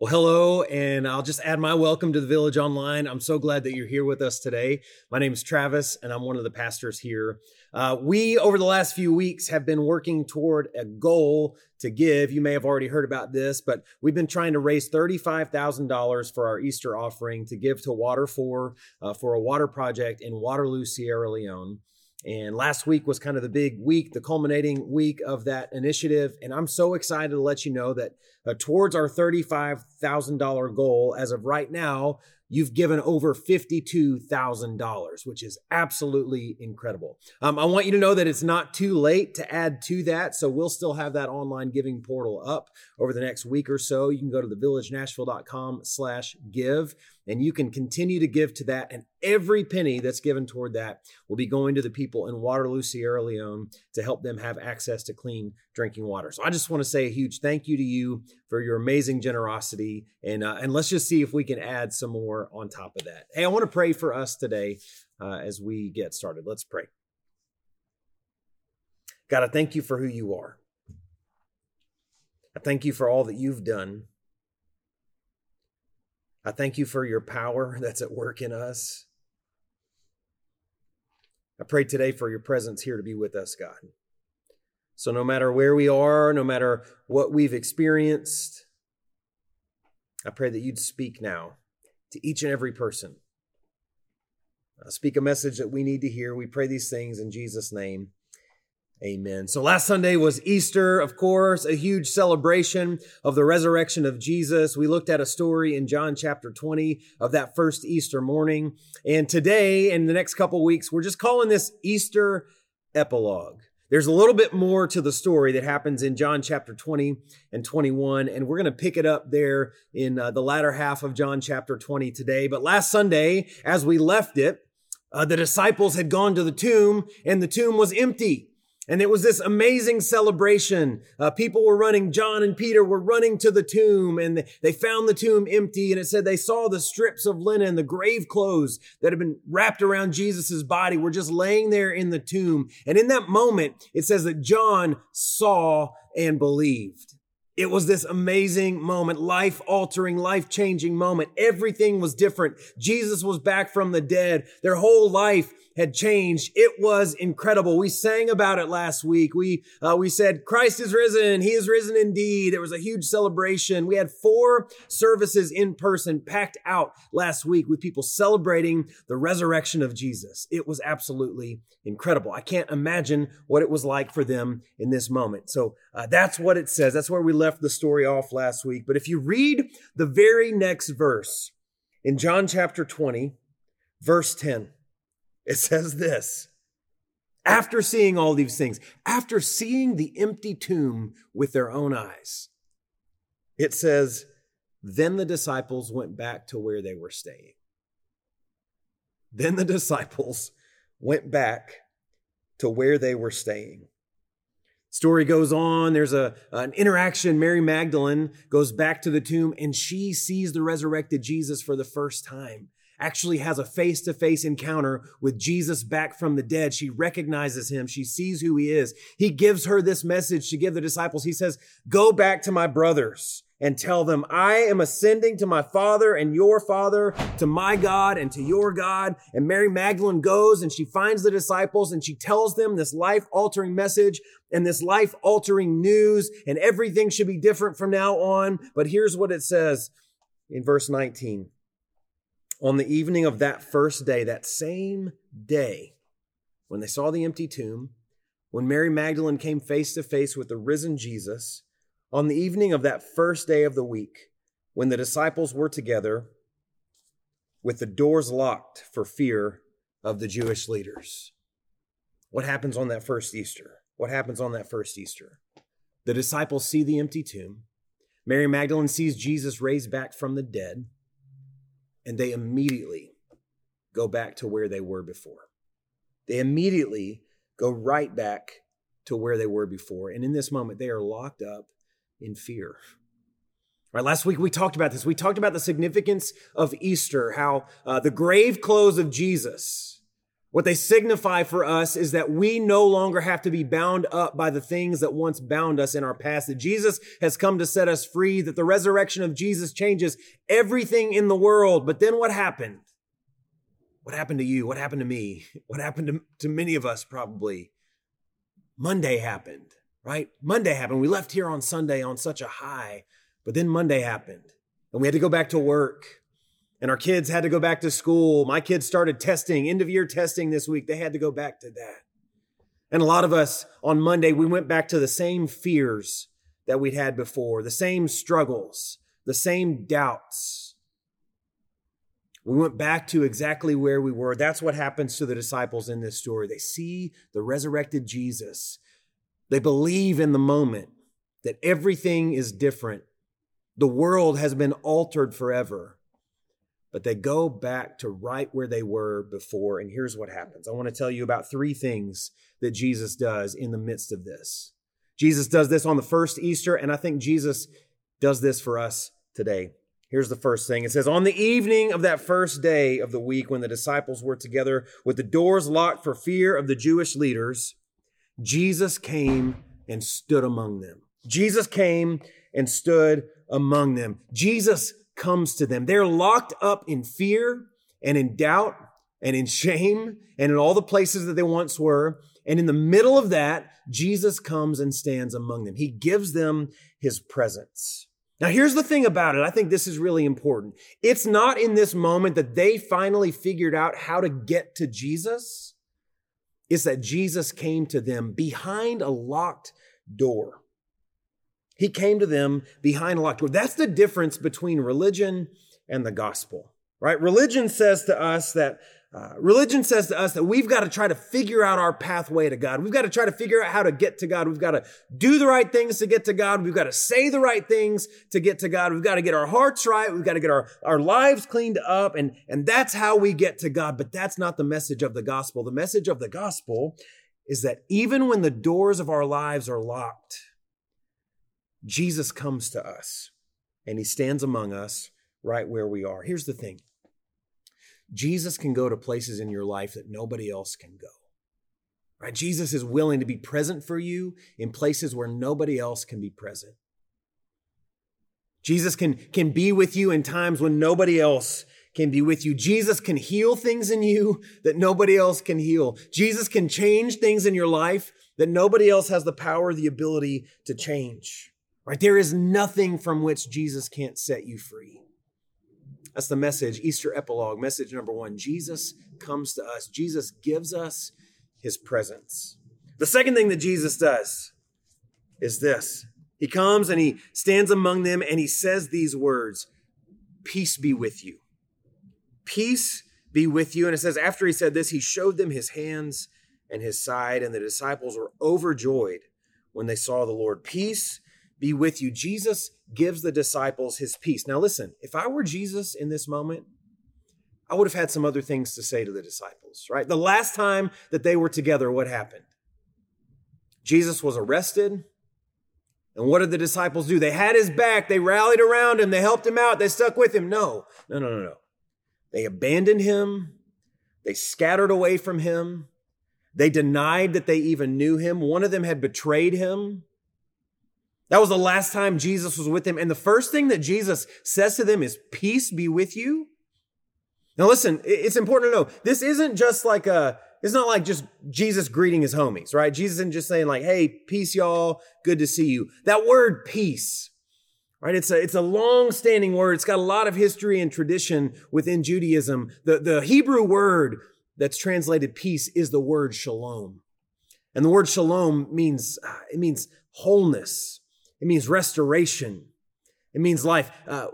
Well, hello, and I'll just add my welcome to the Village Online. I'm so glad that you're here with us today. My name is Travis, and I'm one of the pastors here. We, over the last few weeks, have been working toward a goal to give. You may have already heard about this, but we've been trying to raise $35,000 for our Easter offering to give to Water for a water project in Waterloo, Sierra Leone. And last week was kind of the big week, the culminating week of that initiative. And I'm so excited to let you know that towards our $35,000 goal, as of right now, you've given over $52,000, which is absolutely incredible. I want you to know that it's not too late to add to that. So we'll still have that online giving portal up over the next week or so. You can go to thevillagenashville.com/give. And you can continue to give to that. And every penny that's given toward that will be going to the people in Waterloo, Sierra Leone to help them have access to clean drinking water. So I just want to say a huge thank you to you for your amazing generosity. And let's just see if we can add some more on top of that. Hey, I want to pray for us today as we get started. Let's pray. God, I thank you for who you are. I thank you for all that you've done. I thank you for your power that's at work in us. I pray today for your presence here to be with us, God. So no matter where we are, no matter what we've experienced, I pray that you'd speak now to each and every person. Speak a message that we need to hear. We pray these things in Jesus' name. Amen. So last Sunday was Easter, of course, a huge celebration of the resurrection of Jesus. We looked at a story in John chapter 20 of that first Easter morning. And today, in the next couple of weeks, we're just calling this Easter epilogue. There's a little bit more to the story that happens in John chapter 20 and 21, and we're going to pick it up there in the latter half of John chapter 20 today. But last Sunday, as we left it, the disciples had gone to the tomb, and the tomb was empty. And it was this amazing celebration. People were running. John and Peter were running to the tomb, and they found the tomb empty. And it said they saw the strips of linen, the grave clothes that had been wrapped around Jesus's body were just laying there in the tomb. And in that moment, it says that John saw and believed. It was this amazing moment, life-altering, life-changing moment. Everything was different. Jesus was back from the dead. Their whole life had changed. It was incredible. We sang about it last week. We said, Christ is risen. He is risen indeed. There was a huge celebration. We had 4 services in person packed out last week with people celebrating the resurrection of Jesus. It was absolutely incredible. I can't imagine what it was like for them in this moment. So that's what it says. That's where we left the story off last week. But if you read the very next verse in John chapter 20, verse 10, it says this: after seeing all these things, after seeing the empty tomb with their own eyes, it says, then the disciples went back to where they were staying. Then the disciples went back to where they were staying. Story goes on. There's an interaction. Mary Magdalene goes back to the tomb, and she sees the resurrected Jesus for the first time. Actually has a face-to-face encounter with Jesus back from the dead. She recognizes him. She sees who he is. He gives her this message to give the disciples. He says, go back to my brothers and tell them, I am ascending to my Father and your Father, to my God and to your God. And Mary Magdalene goes and she finds the disciples and she tells them this life-altering message and this life-altering news, and everything should be different from now on. But here's what it says in verse 19. On the evening of that first day, that same day, when they saw the empty tomb, when Mary Magdalene came face to face with the risen Jesus, on the evening of that first day of the week, when the disciples were together with the doors locked for fear of the Jewish leaders. What happens on that first Easter? What happens on that first Easter? The disciples see the empty tomb. Mary Magdalene sees Jesus raised back from the dead. And they immediately go back to where they were before. They immediately go right back to where they were before. And in this moment, they are locked up in fear. All right, last week we talked about this. We talked about the significance of Easter, how the grave clothes of Jesus What they signify for us is that we no longer have to be bound up by the things that once bound us in our past, that Jesus has come to set us free, that the resurrection of Jesus changes everything in the world. But then what happened? What happened to you? What happened to me? What happened to many of us probably? Monday happened, right? Monday happened. We left here on Sunday on such a high, but then Monday happened and we had to go back to work. And our kids had to go back to school. My kids started testing, end of year testing this week. They had to go back to that. And a lot of us on Monday, we went back to the same fears that we'd had before, the same struggles, the same doubts. We went back to exactly where we were. That's what happens to the disciples in this story. They see the resurrected Jesus. They believe in the moment that everything is different. The world has been altered forever. But they go back to right where they were before. And here's what happens. I want to tell you about 3 things that Jesus does in the midst of this. Jesus does this on the first Easter, and I think Jesus does this for us today. Here's the first thing. It says, on the evening of that first day of the week, when the disciples were together with the doors locked for fear of the Jewish leaders, Jesus came and stood among them. Jesus came and stood among them. Jesus comes to them. They're locked up in fear and in doubt and in shame and in all the places that they once were. And in the middle of that, Jesus comes and stands among them. He gives them his presence. Now, here's the thing about it. I think this is really important. It's not in this moment that they finally figured out how to get to Jesus. It's that Jesus came to them behind a locked door. He came to them behind a locked door. That's the difference between religion and the gospel, right? Religion says to us that we've got to try to figure out our pathway to God. We've got to try to figure out how to get to God. We've got to do the right things to get to God. We've got to say the right things to get to God. We've got to get our hearts right. We've got to get our lives cleaned up. And that's how we get to God. But that's not the message of the gospel. The message of the gospel is that even when the doors of our lives are locked, Jesus comes to us and he stands among us right where we are. Here's the thing. Jesus can go to places in your life that nobody else can go. Right? Jesus is willing to be present for you in places where nobody else can be present. Jesus can be with you in times when nobody else can be with you. Jesus can heal things in you that nobody else can heal. Jesus can change things in your life that nobody else has the power or the ability to change. Right? There is nothing from which Jesus can't set you free. That's the message, Easter epilogue, message number 1. Jesus comes to us. Jesus gives us his presence. The second thing that Jesus does is this. He comes and he stands among them and he says these words, peace be with you. Peace be with you. And it says after he said this, he showed them his hands and his side, and the disciples were overjoyed when they saw the Lord. Peace be with you. Jesus gives the disciples his peace. Now listen, if I were Jesus in this moment, I would have had some other things to say to the disciples, right? The last time that they were together, what happened? Jesus was arrested. And what did the disciples do? They had his back. They rallied around him. They helped him out. They stuck with him. No. They abandoned him. They scattered away from him. They denied that they even knew him. One of them had betrayed him. That was the last time Jesus was with them. And the first thing that Jesus says to them is, peace be with you. Now listen, it's important to know, this isn't just like it's not like just Jesus greeting his homies, right? Jesus isn't just saying like, hey, peace y'all, good to see you. That word peace, right? It's a long-standing word. It's got a lot of history and tradition within Judaism. The Hebrew word that's translated peace is the word shalom. And the word shalom means wholeness. It means restoration. It means life.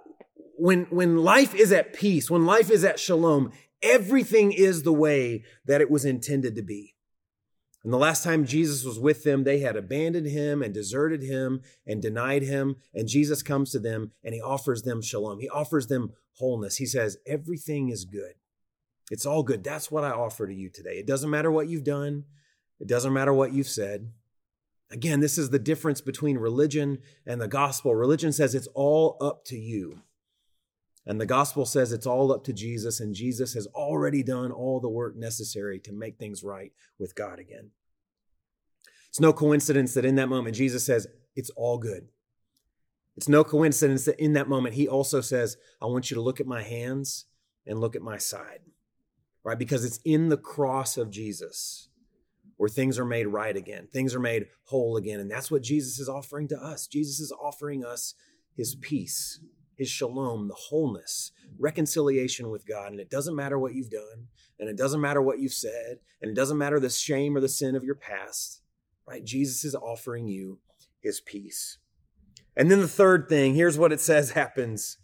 When life is at peace, when life is at shalom, everything is the way that it was intended to be. And the last time Jesus was with them, they had abandoned him and deserted him and denied him. And Jesus comes to them and he offers them shalom. He offers them wholeness. He says, everything is good. It's all good. That's what I offer to you today. It doesn't matter what you've done. It doesn't matter what you've said. Again, this is the difference between religion and the gospel. Religion says it's all up to you. And the gospel says it's all up to Jesus, and Jesus has already done all the work necessary to make things right with God again. It's no coincidence that in that moment, Jesus says, it's all good. It's no coincidence that in that moment, he also says, I want you to look at my hands and look at my side, right? Because it's in the cross of Jesus where things are made right again. Things are made whole again. And that's what Jesus is offering to us. Jesus is offering us his peace, his shalom, the wholeness, reconciliation with God. And it doesn't matter what you've done, and it doesn't matter what you've said, and it doesn't matter the shame or the sin of your past, right? Jesus is offering you his peace. And then the third thing, here's what it says happens.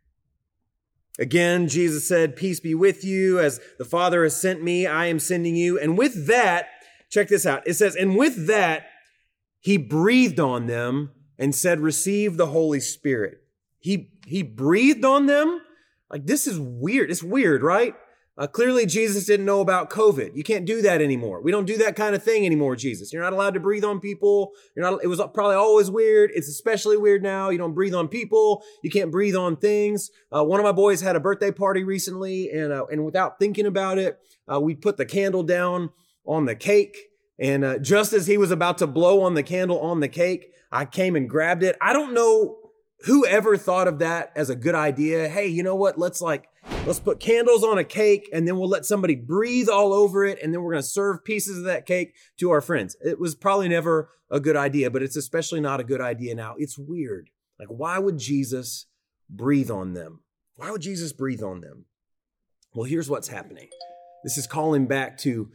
Again, Jesus said, peace be with you. As the Father has sent me, I am sending you. And with that, check this out. It says, and with that, he breathed on them and said, receive the Holy Spirit. He breathed on them? Like, this is weird. It's weird, right? Clearly, Jesus didn't know about COVID. You can't do that anymore. We don't do that kind of thing anymore, Jesus. You're not allowed to breathe on people. It was probably always weird. It's especially weird now. You don't breathe on people. You can't breathe on things. One of my boys had a birthday party recently, and without thinking about it, we put the candle down on the cake. And just as he was about to blow on the candle on the cake, I came and grabbed it. I don't know whoever thought of that as a good idea. Hey, you know what? Let's put candles on a cake, and then we'll let somebody breathe all over it, and then we're going to serve pieces of that cake to our friends. It was probably never a good idea, but it's especially not a good idea now. It's weird. Like, why would Jesus breathe on them? Why would Jesus breathe on them? Well, here's what's happening. This is calling back to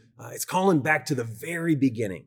the very beginning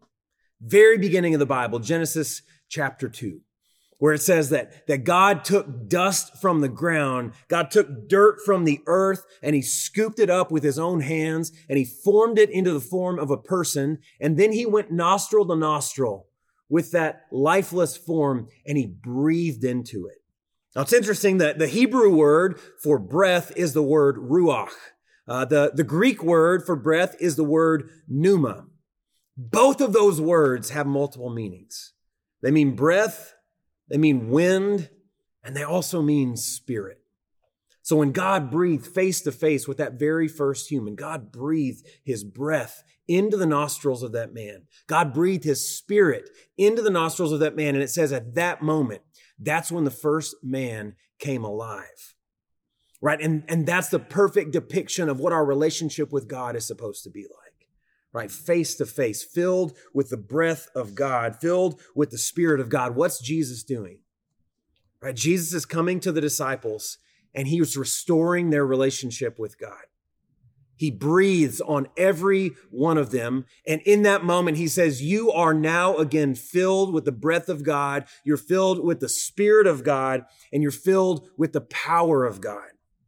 of the Bible, Genesis chapter 2. Where it says that God took dust from the ground, God took dirt from the earth, and he scooped it up with his own hands, and he formed it into the form of a person, and then he went nostril to nostril with that lifeless form, and he breathed into it. Now, it's interesting that the Hebrew word for breath is the word ruach. The Greek word for breath is the word pneuma. Both of those words have multiple meanings. They mean breath, they mean wind, and they also mean spirit. So when God breathed face to face with that very first human, God breathed his breath into the nostrils of that man. God breathed his spirit into the nostrils of that man. And it says at that moment, that's when the first man came alive. Right? And that's the perfect depiction of what our relationship with God is supposed to be like. Right? Face to face, filled with the breath of God, filled with the Spirit of God. What's Jesus doing? Right? Jesus is coming to the disciples, and he was restoring their relationship with God. He breathes on every one of them. And in that moment, he says, you are now again filled with the breath of God. You're filled with the Spirit of God, and you're filled with the power of God.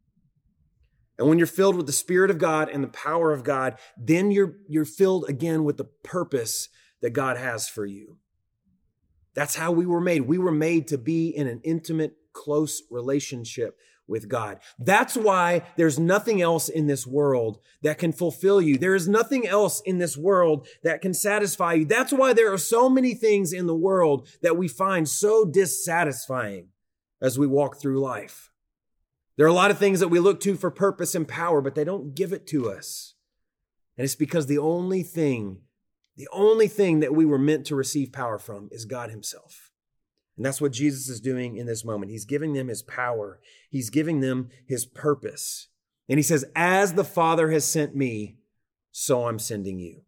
And when you're filled with the Spirit of God and the power of God, then you're filled again with the purpose that God has for you. That's how we were made. We were made to be in an intimate, close relationship with God. That's why there's nothing else in this world that can fulfill you. There is nothing else in this world that can satisfy you. That's why there are so many things in the world that we find so dissatisfying as we walk through life. There are a lot of things that we look to for purpose and power, but they don't give it to us. And it's because the only thing that we were meant to receive power from is God himself. And that's what Jesus is doing in this moment. He's giving them his power. He's giving them his purpose. And he says, as the Father has sent me, so I'm sending you.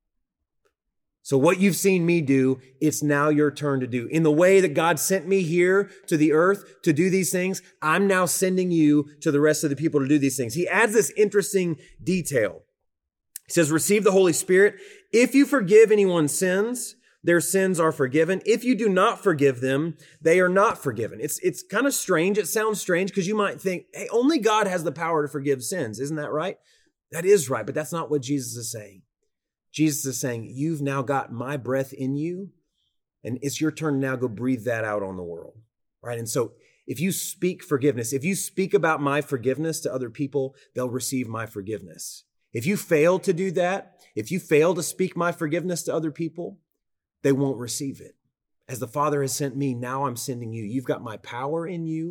So what you've seen me do, it's now your turn to do. In the way that God sent me here to the earth to do these things, I'm now sending you to the rest of the people to do these things. He adds this interesting detail. He says, receive the Holy Spirit. If you forgive anyone's sins, their sins are forgiven. If you do not forgive them, they are not forgiven. It's kind of strange. It sounds strange because you might think, hey, only God has the power to forgive sins. Isn't that right? That is right, but that's not what Jesus is saying. Jesus is saying, you've now got my breath in you, and it's your turn to now go breathe that out on the world, right? And so if you speak forgiveness, if you speak about my forgiveness to other people, they'll receive my forgiveness. If you fail to do that, if you fail to speak my forgiveness to other people, they won't receive it. As the Father has sent me, now I'm sending you. You've got my power in you.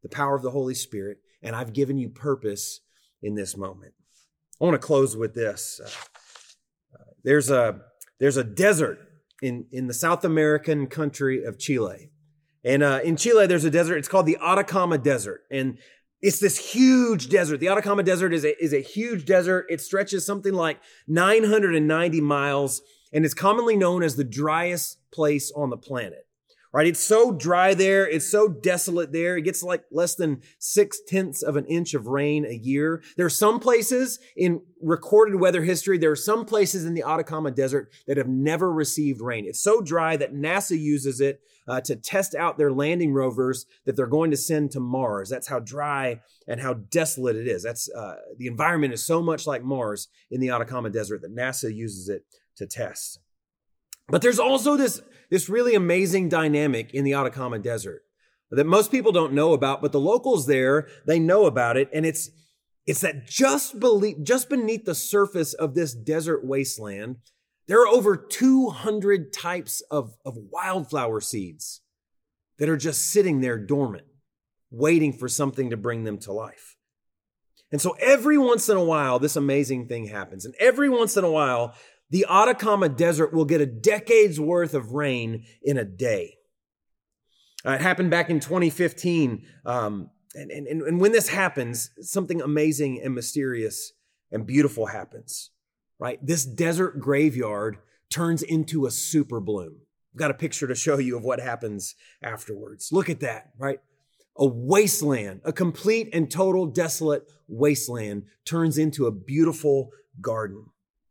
the power of the Holy Spirit, and I've given you purpose in this moment. I want to close with this. There's a desert in the South American country of Chile. And in Chile, there's a desert. It's called the Atacama Desert. And it's this huge desert. The Atacama Desert is a huge desert. It stretches something like 990 miles, and it's commonly known as the driest place on the planet. Right? It's so dry there. It's so desolate there. It gets like less than 0.6 of an inch of rain a year. There are some places in recorded weather history, there are some places in the Atacama Desert that have never received rain. It's so dry that NASA uses it to test out their landing rovers that they're going to send to Mars. That's how dry and how desolate it is. That's the environment is so much like Mars in the Atacama Desert that NASA uses it to test. But there's also this really amazing dynamic in the Atacama Desert that most people don't know about, but the locals there, they know about it. And it's that just beneath the surface of this desert wasteland, there are over 200 types of wildflower seeds that are just sitting there dormant, waiting for something to bring them to life. And so every once in a while, this amazing thing happens. And every once in a while, the Atacama Desert will get a decade's worth of rain in a day. It happened back in 2015. And when this happens, something amazing and mysterious and beautiful happens, right? This desert graveyard turns into a super bloom. I've got a picture to show you of what happens afterwards. Look at that, right? A wasteland, a complete and total desolate wasteland turns into a beautiful garden.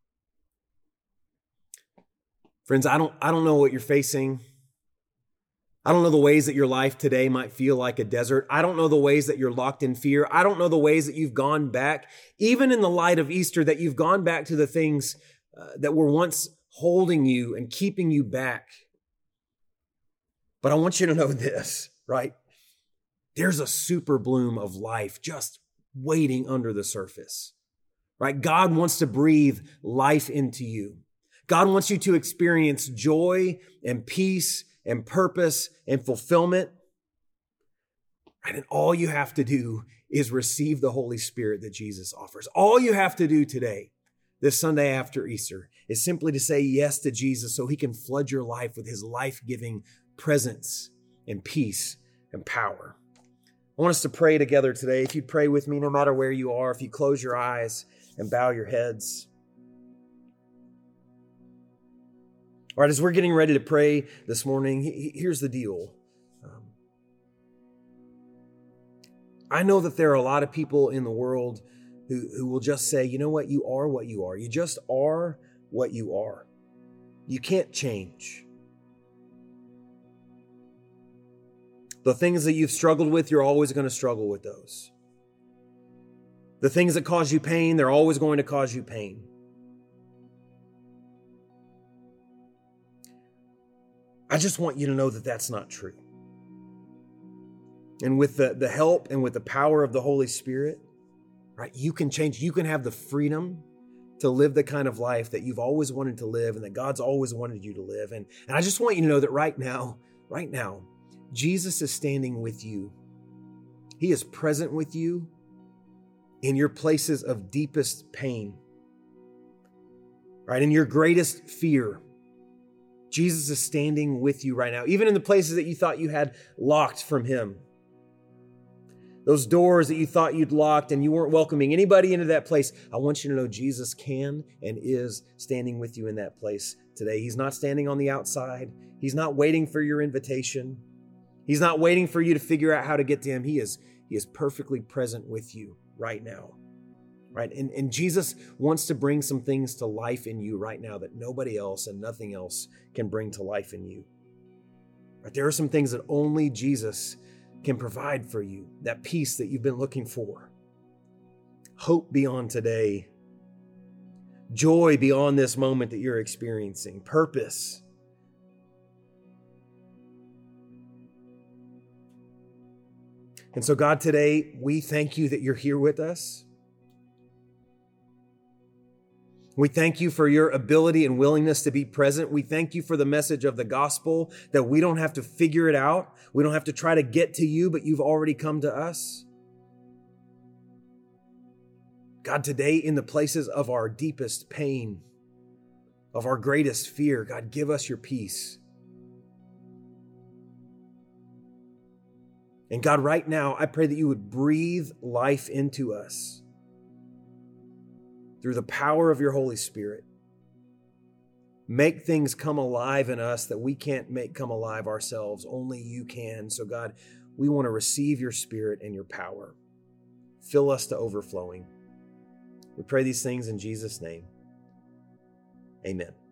Friends, I don't know what you're facing. I don't know the ways that your life today might feel like a desert. I don't know the ways that you're locked in fear. I don't know the ways that you've gone back, even in the light of Easter, that you've gone back to the things that were once holding you and keeping you back. But I want you to know this, right? There's a super bloom of life just waiting under the surface, right? God wants to breathe life into you. God wants you to experience joy and peace and purpose and fulfillment. Right? And all you have to do is receive the Holy Spirit that Jesus offers. All you have to do today, this Sunday after Easter, is simply to say yes to Jesus so he can flood your life with his life-giving presence and peace and power. I want us to pray together today. If you'd pray with me, no matter where you are, if you close your eyes and bow your heads. All right, as we're getting ready to pray this morning, here's the deal. I know that there are a lot of people in the world who will just say, you know what, you are what you are. You just are what you are. You can't change. The things that you've struggled with, you're always going to struggle with those. The things that cause you pain, they're always going to cause you pain. I just want you to know that that's not true. And with the help and with the power of the Holy Spirit, right, you can change. You can have the freedom to live the kind of life that you've always wanted to live and that God's always wanted you to live. And I just want you to know that right now, Jesus is standing with you. He is present with you in your places of deepest pain, right? In your greatest fear. Jesus is standing with you right now, even in the places that you thought you had locked from him. Those doors that you thought you'd locked and you weren't welcoming anybody into that place. I want you to know Jesus can and is standing with you in that place today. He's not standing on the outside. He's not waiting for your invitation. He's not waiting for you to figure out how to get to him. He is perfectly present with you right now. Right? And Jesus wants to bring some things to life in you right now that nobody else and nothing else can bring to life in you. Right? There are some things that only Jesus can provide for you, that peace that you've been looking for. Hope beyond today. Joy beyond this moment that you're experiencing. Purpose. And so God, today, we thank you that you're here with us. We thank you for your ability and willingness to be present. We thank you for the message of the gospel, that we don't have to figure it out. We don't have to try to get to you, but you've already come to us. God, today in the places of our deepest pain, of our greatest fear, God, give us your peace. And God, right now, I pray that you would breathe life into us through the power of your Holy Spirit. Make things come alive in us that we can't make come alive ourselves. Only you can. So God, we want to receive your Spirit and your power. Fill us to overflowing. We pray these things in Jesus' name. Amen.